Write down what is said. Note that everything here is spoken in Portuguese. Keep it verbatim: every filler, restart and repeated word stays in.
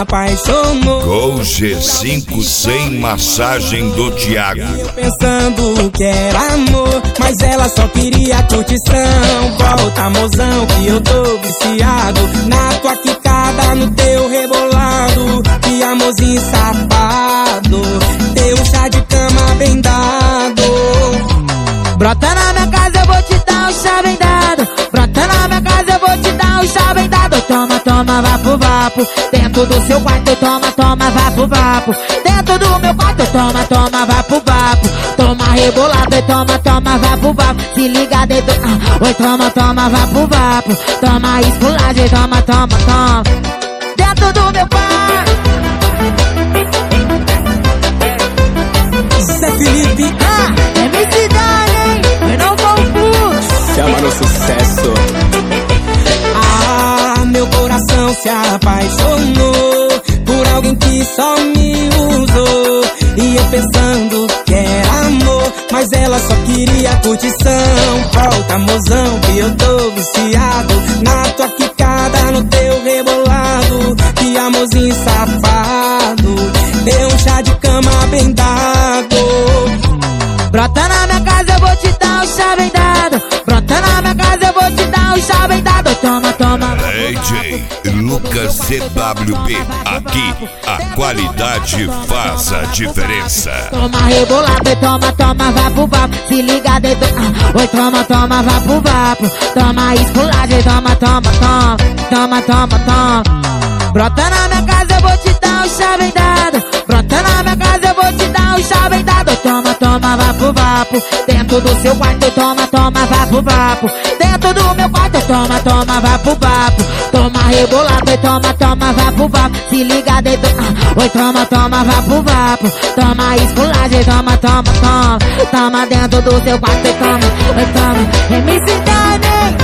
apaixonou. Gol G cinco sem massagem do Thiago. Eu pensando que era amor, mas ela só queria curtição. Volta, mozão, que eu tô viciado na tua quicada, no teu rebolado. Que amorzinho safado, teu chá de cama bem dado. Brota na minha casa, eu vou te dar um chá bem dado. Brota na minha casa, eu vou te dar um chá bem dado. Toma, toma, vapo, vapo. Dentro do seu quarto, toma, toma, vapo, vapo. Dentro do meu quarto, toma, toma, vapo, vapo. Toma rebolado, e toma, toma, vapo, vapo. Se liga dentro, ah, oi, toma, toma, vapo, vapo. Toma esculagem, toma, toma, toma. Dentro do meu quarto. Zé Felipe, ah, é minha cidade, hein? Eu não vou chama no sucesso. Ah, meu coração se apaixonou por alguém que só me usou. E eu pensando que era amor, mas ela só queria curtição. Volta, mozão, que eu tô viciado na tua quicada, no teu rebolado. Que amorzinho safado, deu um chá de cama bem dado. Brota na minha casa, eu vou te dar um chá bem dado. Brota na minha casa, eu vou te dar um chá bem dado. Toma, toma. D J Lucas C W B, aqui a qualidade faz a diferença. Toma rebolado, toma, toma, vapo, vapo. Se liga dentro, ah, oi, toma, toma, vapo, vapo. Toma esculagem, toma, toma, toma. Toma, toma, toma. Brota na minha casa, eu vou te dar um chá bem dado. Brota na minha casa, eu vou te dar um chá bem dado. Toma, toma, vapo, vapo. Dentro do seu quarto, toma, toma, vapo, vapo. Dentro do meu quarto, toma, toma, vapo, vapo. Toma rebolado, toma, toma, vapo, vapo. Se liga dentro, ah, oi, toma, toma, vapo, vapo. Toma esculagem, toma, toma, toma. Toma dentro do seu quarto, toma, oi, toma. É minha cidade,